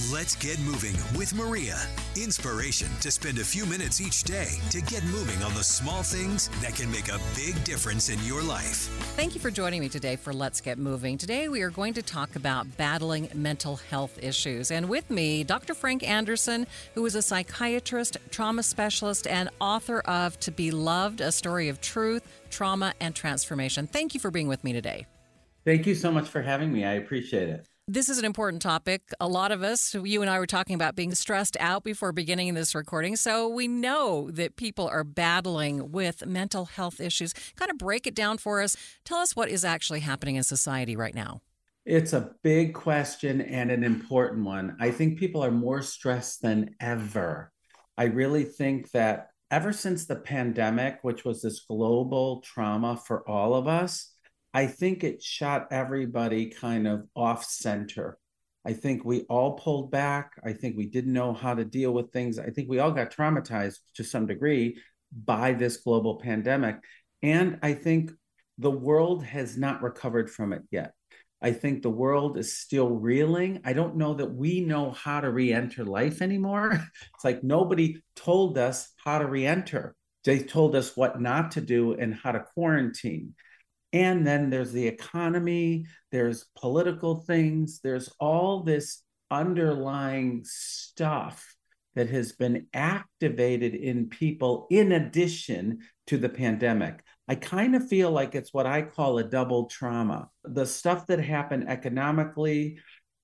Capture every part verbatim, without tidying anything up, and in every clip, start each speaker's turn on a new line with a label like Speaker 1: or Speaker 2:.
Speaker 1: Let's get moving with Maria. Inspiration to spend a few minutes each day to get moving on the small things that can make a big difference in your life.
Speaker 2: Thank you for joining me today for Let's Get Moving. Today we are going to talk about battling mental health issues. And with me, Doctor Frank Anderson, who is a psychiatrist, trauma specialist, and author of To Be Loved, A Story of Truth, Trauma, and Transformation. Thank you for being with me today.
Speaker 3: Thank you so much for having me. I appreciate it.
Speaker 2: This is an important topic. A lot of us, you and I were talking about being stressed out before beginning this recording. So we know that people are battling with mental health issues. Kind of break it down for us. Tell us what is actually happening in society right now.
Speaker 3: It's a big question and an important one. I think people are more stressed than ever. I really think that ever since the pandemic, which was this global trauma for all of us, I think it shot everybody kind of off center. I think we all pulled back. I think we didn't know how to deal with things. I think we all got traumatized to some degree by this global pandemic. And I think the world has not recovered from it yet. I think the world is still reeling. I don't know that we know how to re-enter life anymore. It's like nobody told us how to re-enter. They told us what not to do and how to quarantine. And then there's the economy, there's political things, there's all this underlying stuff that has been activated in people in addition to the pandemic. I kind of feel like it's what I call a double trauma. The stuff that happened economically,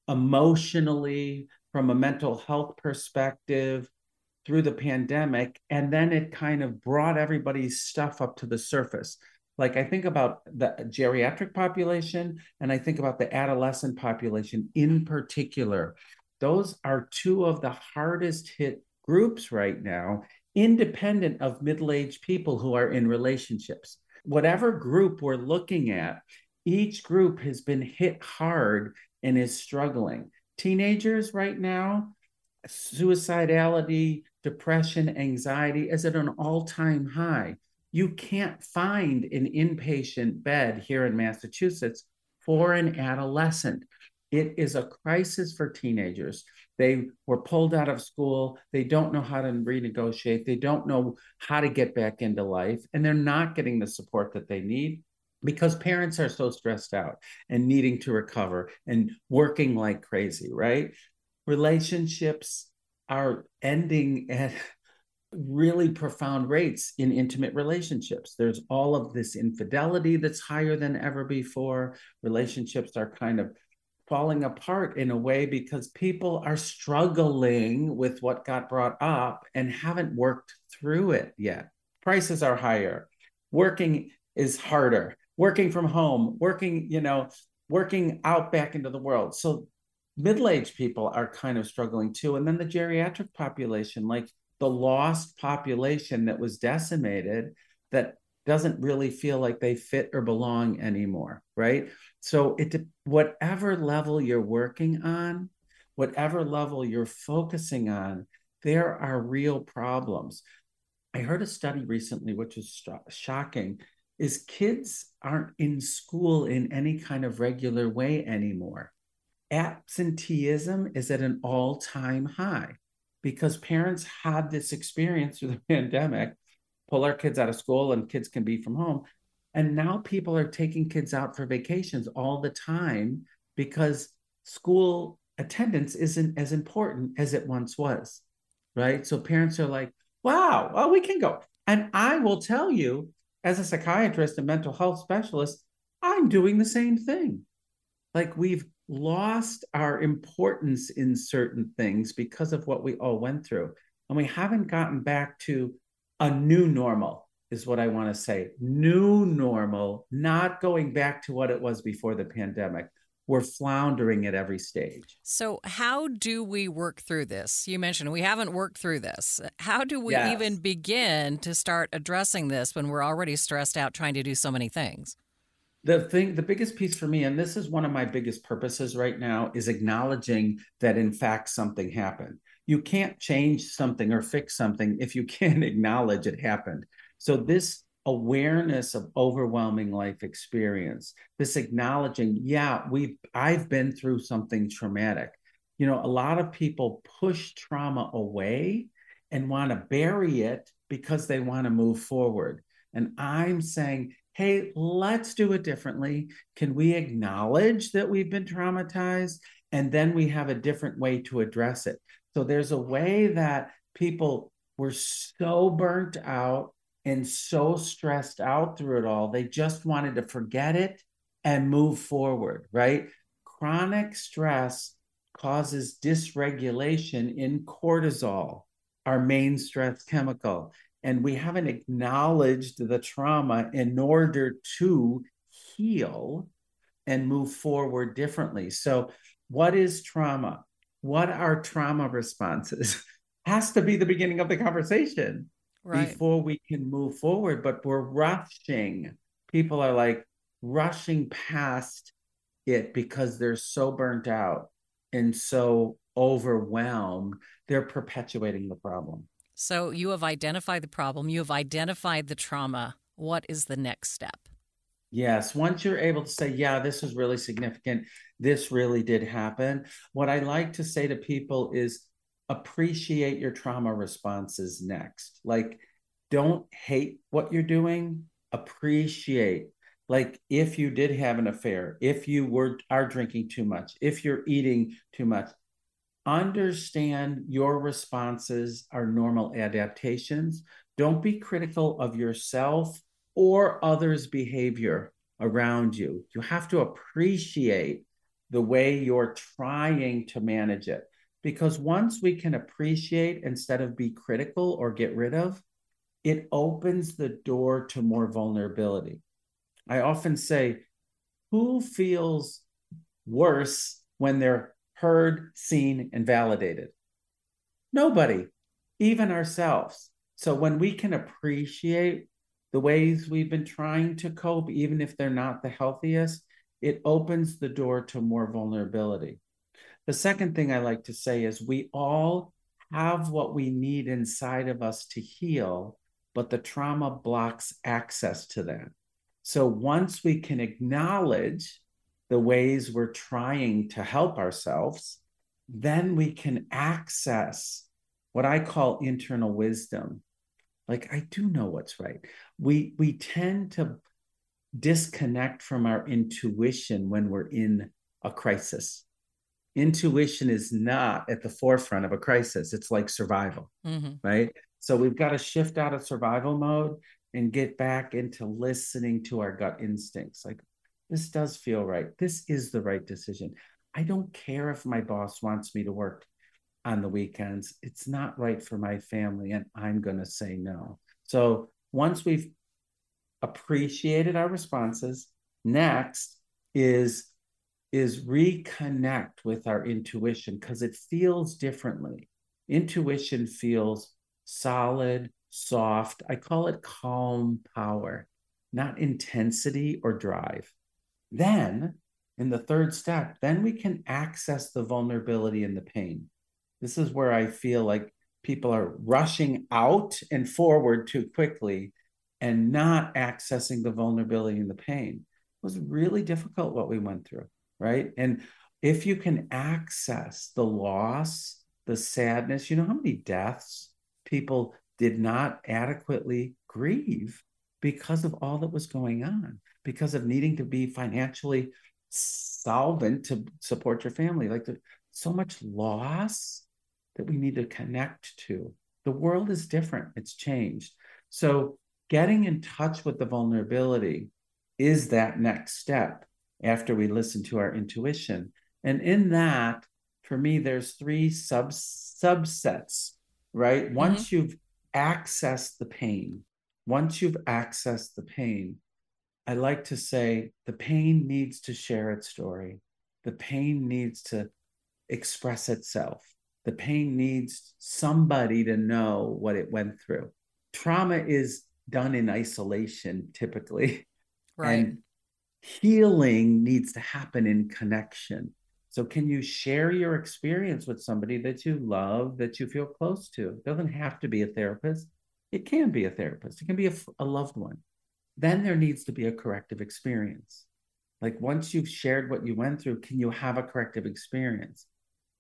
Speaker 3: emotionally, from a mental health perspective, through the pandemic, and then it kind of brought everybody's stuff up to the surface. Like I think about the geriatric population and I think about the adolescent population in particular. Those are two of the hardest hit groups right now, independent of middle-aged people who are in relationships. Whatever group we're looking at, each group has been hit hard and is struggling. Teenagers right now, suicidality, depression, anxiety is at an all-time high. You can't find an inpatient bed here in Massachusetts for an adolescent. It is a crisis for teenagers. They were pulled out of school. They don't know how to renegotiate. They don't know how to get back into life. And they're not getting the support that they need because parents are so stressed out and needing to recover and working like crazy, right? Relationships are ending at really profound rates in intimate relationships. There's all of this infidelity that's higher than ever before. Relationships are kind of falling apart in a way because people are struggling with what got brought up and haven't worked through it yet. Prices are higher. Working is harder. Working from home, working, you know, working out back into the world. So middle-aged people are kind of struggling too. And then the geriatric population, like the lost population that was decimated, that doesn't really feel like they fit or belong anymore, right? So it, whatever level you're working on, whatever level you're focusing on, there are real problems. I heard a study recently, which is shocking, is kids aren't in school in any kind of regular way anymore. Absenteeism is at an all-time high, because parents had this experience through the pandemic, pull our kids out of school and kids can be from home. And now people are taking kids out for vacations all the time because school attendance isn't as important as it once was, right? So parents are like, wow, well, we can go. And I will tell you, as a psychiatrist and mental health specialist, I'm doing the same thing. Like we've lost our importance in certain things because of what we all went through. And we haven't gotten back to a new normal, is what I want to say. New normal, not going back to what it was before the pandemic. We're floundering at every stage.
Speaker 2: So how do we work through this? You mentioned we haven't worked through this. How do we
Speaker 3: Yes.
Speaker 2: even begin to start addressing this when we're already stressed out trying to do so many things?
Speaker 3: The thing, the biggest piece for me, and this is one of my biggest purposes right now, is acknowledging that in fact something happened. You can't change something or fix something if you can't acknowledge it happened. So this awareness of overwhelming life experience, this acknowledging, yeah, we've I've been through something traumatic. You know, a lot of people push trauma away and want to bury it because they want to move forward. And I'm saying, hey, let's do it differently. Can we acknowledge that we've been traumatized? And then we have a different way to address it. So there's a way that people were so burnt out and so stressed out through it all, they just wanted to forget it and move forward, right? Chronic stress causes dysregulation in cortisol, our main stress chemical. And we haven't acknowledged the trauma in order to heal and move forward differently. So, what is trauma? What are trauma responses? Has to be the beginning of the conversation, right, before we can move forward. But we're rushing. People are like rushing past it because they're so burnt out and so overwhelmed, they're perpetuating the problem.
Speaker 2: So you have identified the problem, you have identified the trauma. What is the next step?
Speaker 3: Yes, once you're able to say, yeah, this is really significant, this really did happen, what I like to say to people is appreciate your trauma responses next. Like, don't hate what you're doing, appreciate. Like, if you did have an affair, if you were are drinking too much, if you're eating too much, understand your responses are normal adaptations. Don't be critical of yourself or others' behavior around you. You have to appreciate the way you're trying to manage it. Because once we can appreciate instead of be critical or get rid of, it opens the door to more vulnerability. I often say, who feels worse when they're heard, seen, and validated? Nobody, even ourselves. So when we can appreciate the ways we've been trying to cope, even if they're not the healthiest, it opens the door to more vulnerability. The second thing I like to say is we all have what we need inside of us to heal, but the trauma blocks access to that. So once we can acknowledge the ways we're trying to help ourselves, then we can access what I call internal wisdom. Like, I do know what's right. We, we tend to disconnect from our intuition when we're in a crisis. Intuition is not at the forefront of a crisis. It's like survival, mm-hmm. right? So we've got to shift out of survival mode and get back into listening to our gut instincts. Like, this does feel right. This is the right decision. I don't care if my boss wants me to work on the weekends. It's not right for my family, and I'm going to say no. So once we've appreciated our responses, next is, is reconnect with our intuition, because it feels differently. Intuition feels solid, soft. I call it calm power, not intensity or drive. Then, in the third step, then we can access the vulnerability and the pain. This is where I feel like people are rushing out and forward too quickly and not accessing the vulnerability and the pain. It was really difficult what we went through, right? And if you can access the loss, the sadness, you know how many deaths people did not adequately grieve because of all that was going on, because of needing to be financially solvent to support your family. Like, there's so much loss that we need to connect to. The world is different. It's changed. So getting in touch with the vulnerability is that next step after we listen to our intuition. And in that, for me, there's three sub subsets, right? Mm-hmm. Once you've accessed the pain, once you've accessed the pain, I like to say the pain needs to share its story. The pain needs to express itself. The pain needs somebody to know what it went through. Trauma is done in isolation, typically.
Speaker 2: Right.
Speaker 3: And healing needs to happen in connection. So can you share your experience with somebody that you love, that you feel close to? It doesn't have to be a therapist. It can be a therapist. It can be a, a loved one. Then there needs to be a corrective experience. Like, once you've shared what you went through, can you have a corrective experience?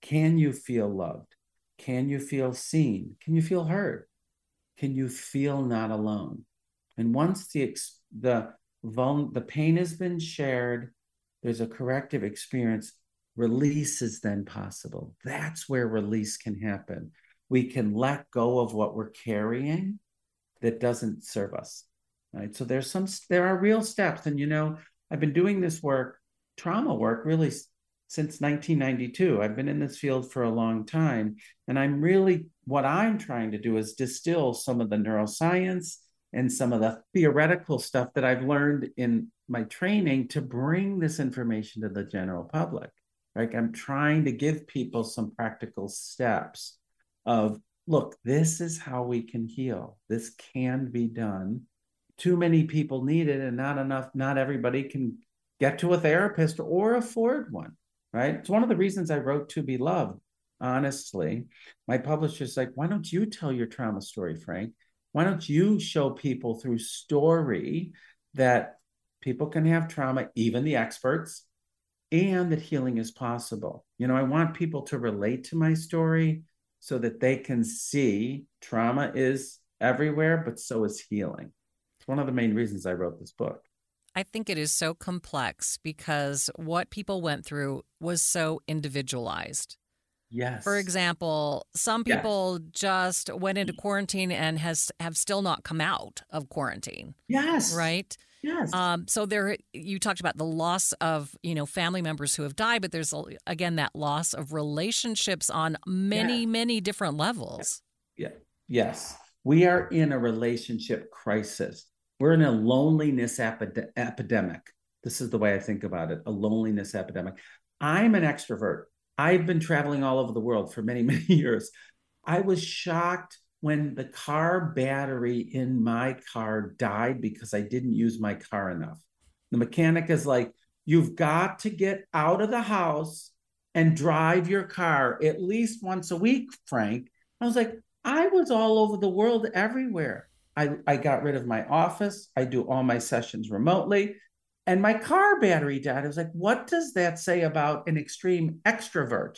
Speaker 3: Can you feel loved? Can you feel seen? Can you feel heard? Can you feel not alone? And once the the the pain has been shared, there's a corrective experience, release is then possible. That's where release can happen. We can let go of what we're carrying that doesn't serve us, right? So there's some, there are real steps. And, you know, I've been doing this work, trauma work, really since nineteen ninety-two. I've been in this field for a long time. And I'm really, what I'm trying to do is distill some of the neuroscience and some of the theoretical stuff that I've learned in my training to bring this information to the general public. Like, I'm trying to give people some practical steps of, look, this is how we can heal. This can be done. Too many people need it, and not enough, not everybody can get to a therapist or afford one, right? It's one of the reasons I wrote To Be Loved, honestly. My publisher's like, why don't you tell your trauma story, Frank? Why don't you show people through story that people can have trauma, even the experts, and that healing is possible? You know, I want people to relate to my story so that they can see trauma is everywhere, but so is healing. It's one of the main reasons I wrote this book.
Speaker 2: I think it is so complex because what people went through was so individualized.
Speaker 3: Yes.
Speaker 2: For example, some people
Speaker 3: yes.
Speaker 2: just went into quarantine and has have still not come out of quarantine.
Speaker 3: Yes.
Speaker 2: Right?
Speaker 3: Yes.
Speaker 2: Um, so there, you talked about the loss of, you know, family members who have died, but there's, again, that loss of relationships on many,
Speaker 3: yeah.
Speaker 2: many different levels.
Speaker 3: Yeah. Yes. We are in a relationship crisis. We're in a loneliness epide- epidemic. This is the way I think about it, a loneliness epidemic. I'm an extrovert. I've been traveling all over the world for many, many years. I was shocked when the car battery in my car died because I didn't use my car enough. The mechanic is like, you've got to get out of the house and drive your car at least once a week, Frank. I was like, I was all over the world, everywhere. I, I got rid of my office. I do all my sessions remotely. And my car battery died. I was like, what does that say about an extreme extrovert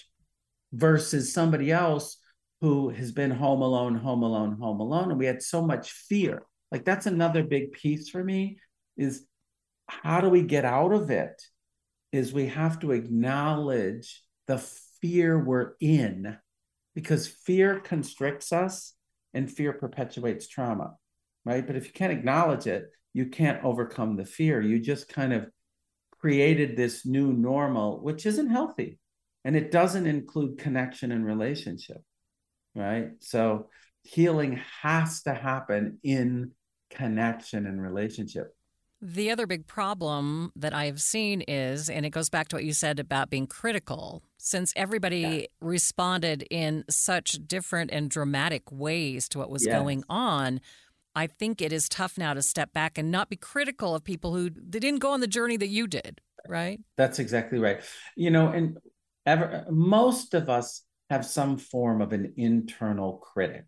Speaker 3: versus somebody else who has been home alone, home alone, home alone? And we had so much fear. Like, that's another big piece for me, is how do we get out of it? Is we have to acknowledge the fear we're in, because fear constricts us and fear perpetuates trauma, right? But if you can't acknowledge it, you can't overcome the fear. You just kind of created this new normal, which isn't healthy. And it doesn't include connection and relationship, right? So healing has to happen in connection and relationship.
Speaker 2: The other big problem that I've seen is, and it goes back to what you said about being critical, since everybody yeah. responded in such different and dramatic ways to what was yes. going on, I think it is tough now to step back and not be critical of people who they didn't go on the journey that you did, right?
Speaker 3: That's exactly right. You know, and ever, most of us have some form of an internal critic.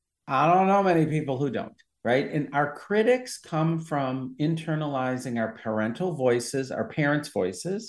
Speaker 3: I don't know many people who don't, right? And our critics come from internalizing our parental voices, our parents' voices,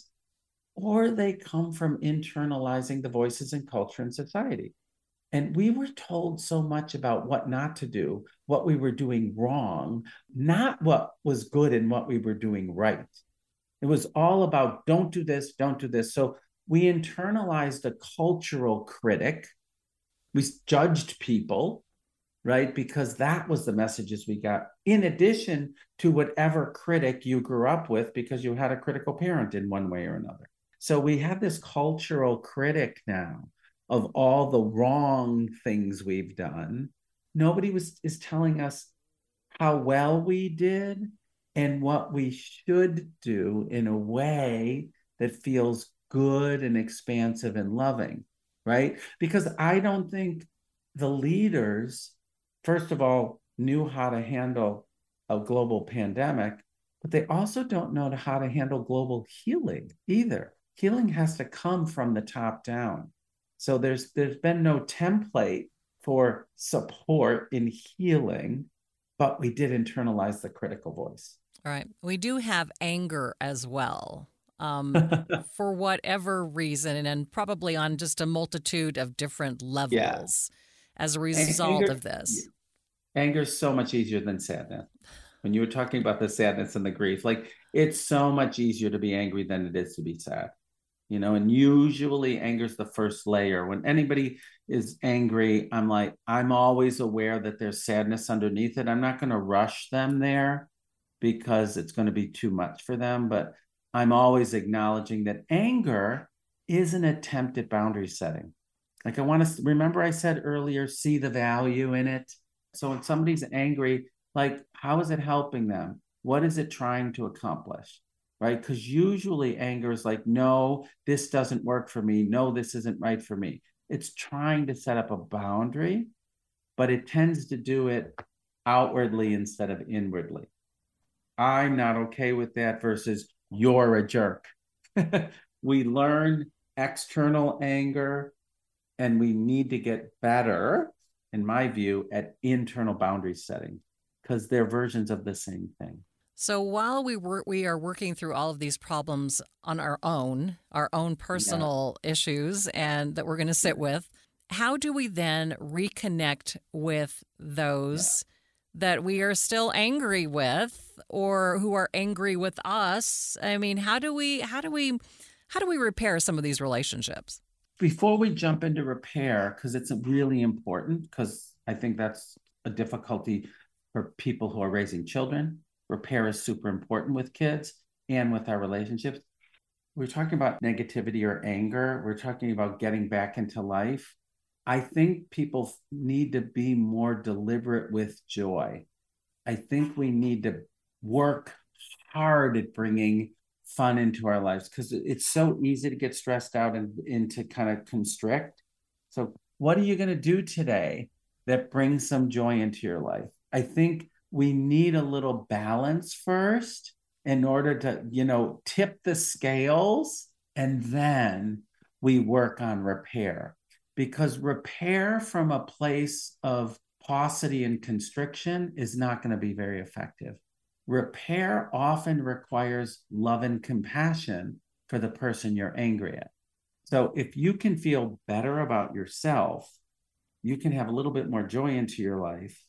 Speaker 3: or they come from internalizing the voices in culture and society. And we were told so much about what not to do, what we were doing wrong, not what was good and what we were doing right. It was all about don't do this, don't do this. So we internalized a cultural critic. We judged people, right? Because that was the messages we got, in addition to whatever critic you grew up with because you had a critical parent in one way or another. So we have this cultural critic now of all the wrong things we've done. Nobody was is telling us how well we did and what we should do in a way that feels good and expansive and loving, right? Because I don't think the leaders, first of all, knew how to handle a global pandemic, but they also don't know how to handle global healing either. Healing has to come from the top down. So there's there's been no template for support in healing, but we did internalize the critical voice.
Speaker 2: All right. We do have anger as well. um, for whatever reason, and probably on just a multitude of different
Speaker 3: Yeah.
Speaker 2: levels as a result
Speaker 3: Anger,
Speaker 2: of this.
Speaker 3: anger is so much easier than sadness. When you were talking about the sadness and the grief, like it's so much easier to be angry than it is to be sad. You know, and usually anger is the first layer. When anybody is angry, I'm like, I'm always aware that there's sadness underneath it. I'm not going to rush them there because it's going to be too much for them. But I'm always acknowledging that anger is an attempt at boundary setting. Like I want to remember, I said earlier, see the value in it. So when somebody's angry, like, how is it helping them? What is it trying to accomplish? Right? Because usually anger is like, no, this doesn't work for me. No, this isn't right for me. It's trying to set up a boundary, but it tends to do it outwardly instead of inwardly. I'm not okay with that versus you're a jerk. We learn external anger and we need to get better, in my view, at internal boundary setting because they're versions of the same thing.
Speaker 2: So while we were, we are working through all of these problems on our own, our own personal yeah. issues, and that we're going to sit yeah. with, how do we then reconnect with those yeah. that we are still angry with, or who are angry with us? I mean, how do we, how do we, how do we repair some of these relationships?
Speaker 3: Before we jump into repair, because it's really important, because I think that's a difficulty for people who are raising children. Repair is super important with kids and with our relationships. We're talking about negativity or anger. We're talking about getting back into life. I think people need to be more deliberate with joy. I think we need to work hard at bringing fun into our lives because it's so easy to get stressed out and, and to kind of constrict. So what are you going to do today that brings some joy into your life? I think we need a little balance first in order to, you know, tip the scales, and then we work on repair. Because repair from a place of paucity and constriction is not going to be very effective. Repair often requires love and compassion for the person you're angry at. So if you can feel better about yourself, you can have a little bit more joy into your life,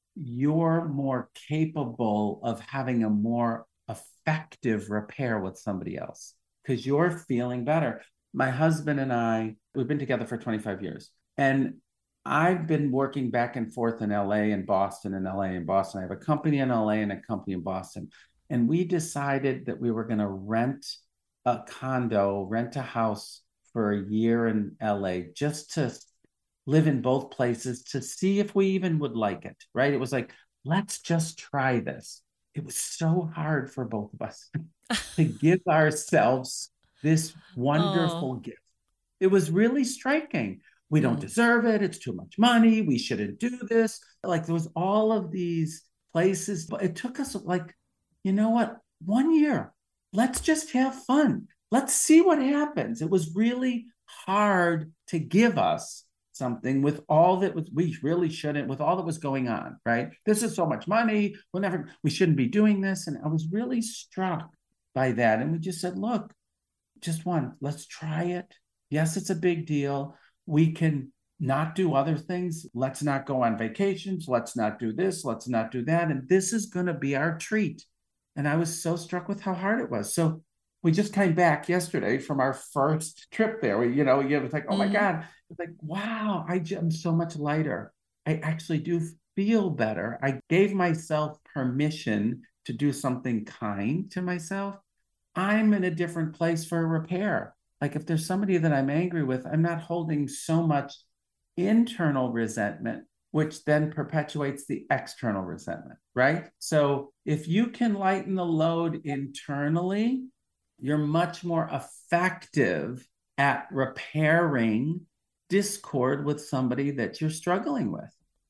Speaker 3: you're more capable of having a more effective repair with somebody else because you're feeling better. My husband and I, we've been together for twenty-five years, and I've been working back and forth in L A and Boston and L A and Boston. I have a company in L A and a company in Boston. And we decided that we were going to rent a condo, rent a house for a year in L A just to live in both places to see if we even would like it, right? It was like, let's just try this. It was so hard for both of us to give ourselves this wonderful
Speaker 2: oh.
Speaker 3: gift. It was really striking. We don't mm. deserve it. It's too much money. We shouldn't do this. Like there was all of these places, but it took us like, you know what? One year, let's just have fun. Let's see what happens. It was really hard to give us something with all that was, we really shouldn't, with all that was going on, right? This is so much money. We'll never, we shouldn't be doing this. And I was really struck by that. And we just said, look, just one, let's try it. Yes, it's a big deal. We can not do other things. Let's not go on vacations. Let's not do this. Let's not do that. And this is going to be our treat. And I was so struck with how hard it was. So we just came back yesterday from our first trip there. We, you know, it was like, oh my mm-hmm. God. It's like, wow, I, I'm so much lighter. I actually do feel better. I gave myself permission to do something kind to myself. I'm in a different place for repair. Like if there's somebody that I'm angry with, I'm not holding so much internal resentment, which then perpetuates the external resentment, right? So if you can lighten the load internally, you're much more effective at repairing discord with somebody that you're struggling with.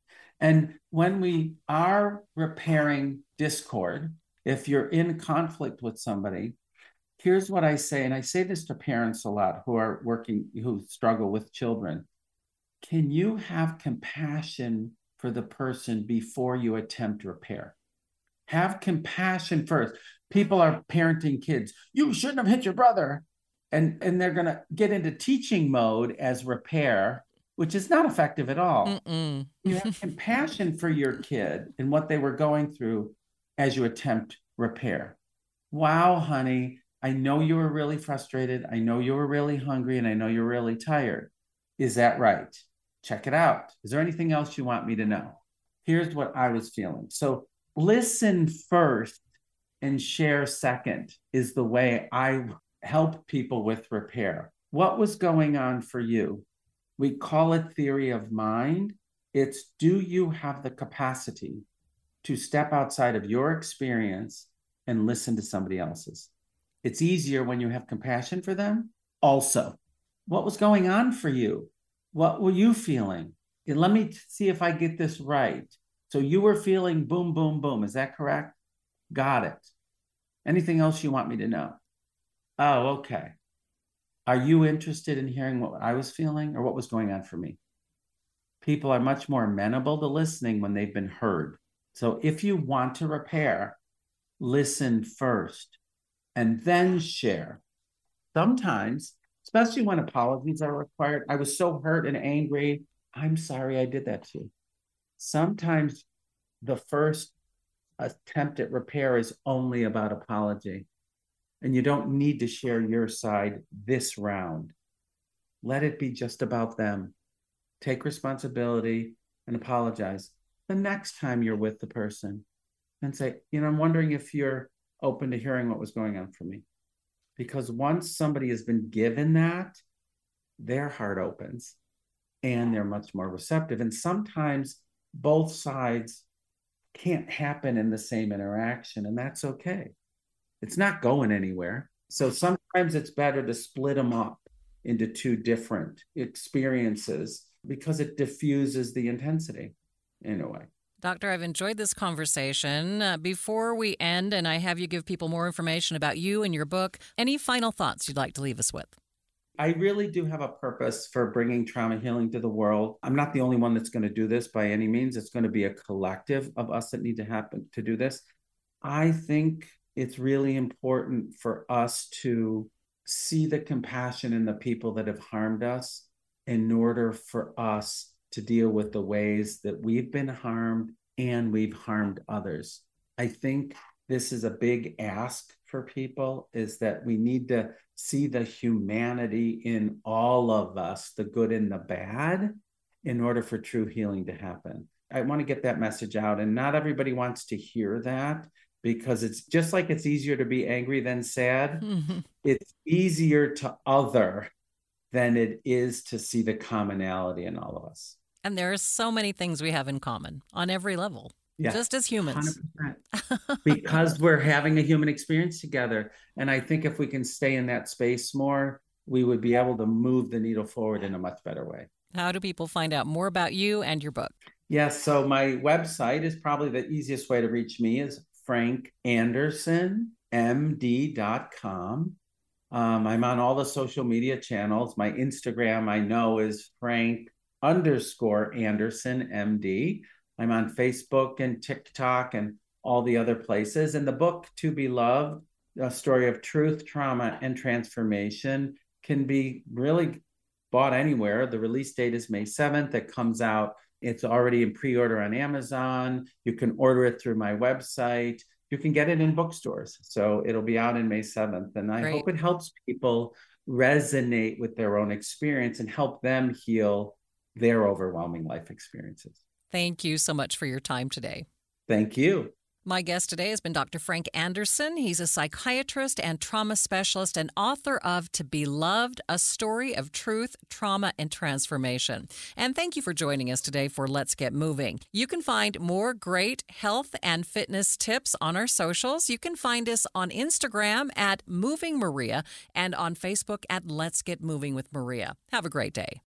Speaker 3: And when we are repairing discord, if you're in conflict with somebody, here's what I say, and I say this to parents a lot who are working, who struggle with children. Can you have compassion for the person before you attempt repair? Have compassion first. People are parenting kids. You shouldn't have hit your brother. And, and they're going to get into teaching mode as repair, which is not effective at all. You have compassion for your kid and what they were going through as you attempt repair. Wow, honey, I know you were really frustrated. I know you were really hungry, and I know you're really tired. Is that right? Check it out. Is there anything else you want me to know? Here's what I was feeling. So listen first and share second is the way I help people with repair. What was going on for you? We call it theory of mind. It's, do you have the capacity to step outside of your experience and listen to somebody else's? It's easier when you have compassion for them. Also, what was going on for you? What were you feeling? And let me see if I get this right. So you were feeling boom, boom, boom. Is that correct? Got it. Anything else you want me to know? Oh, okay. Are you interested in hearing what I was feeling or what was going on for me? People are much more amenable to listening when they've been heard. So if you want to repair, listen first and then share. Sometimes, especially when apologies are required, I was so hurt and angry. I'm sorry I did that to you. Sometimes the first attempt at repair is only about apology. And you don't need to share your side this round. Let it be just about them. Take responsibility and apologize the next time you're with the person and say, you know, I'm wondering if you're open to hearing what was going on for me. Because once somebody has been given that, their heart opens and they're much more receptive. And sometimes both sides can't happen in the same interaction, and that's okay. It's not going anywhere. So sometimes it's better to split them up into two different experiences because it diffuses the intensity in a way.
Speaker 2: Doctor, I've enjoyed this conversation. Uh, before we end and I have you give people more information about you and your book, any final thoughts you'd like to leave us with?
Speaker 3: I really do have a purpose for bringing trauma healing to the world. I'm not the only one that's going to do this by any means. It's going to be a collective of us that need to happen to do this. I think it's really important for us to see the compassion in the people that have harmed us in order for us to deal with the ways that we've been harmed and we've harmed others. I think this is a big ask for people, is that we need to see the humanity in all of us, the good and the bad, in order for true healing to happen. I want to get that message out, and not everybody wants to hear that, because it's just like it's easier to be angry than sad. Mm-hmm. It's easier to other than it is to see the commonality in all of us.
Speaker 2: And there are so many things we have in common on every level, yeah, just as humans.
Speaker 3: one hundred percent. Because we're having a human experience together. And I think if we can stay in that space more, we would be able to move the needle forward in a much better way.
Speaker 2: How do people find out more about you and your book?
Speaker 3: Yes, so my website is probably the easiest way to reach me, is frank anderson m d dot com. Um, I'm on all the social media channels. My Instagram, I know, is Frank underscore Anderson M D. I'm on Facebook and TikTok and all the other places. And the book, To Be Loved, A Story of Truth, Trauma, and Transformation, can be really bought anywhere. The release date is May seventh. It comes out. It's already in pre-order on Amazon. You can order it through my website. You can get it in bookstores. So it'll be out in May seventh. And I Great. hope it helps people resonate with their own experience and help them heal their overwhelming life experiences.
Speaker 2: Thank you so much for your time today.
Speaker 3: Thank you.
Speaker 2: My guest today has been Doctor Frank Anderson. He's a psychiatrist and trauma specialist and author of To Be Loved, A Story of Truth, Trauma, and Transformation. And thank you for joining us today for Let's Get Moving. You can find more great health and fitness tips on our socials. You can find us on Instagram at Moving Maria and on Facebook at Let's Get Moving with Maria. Have a great day.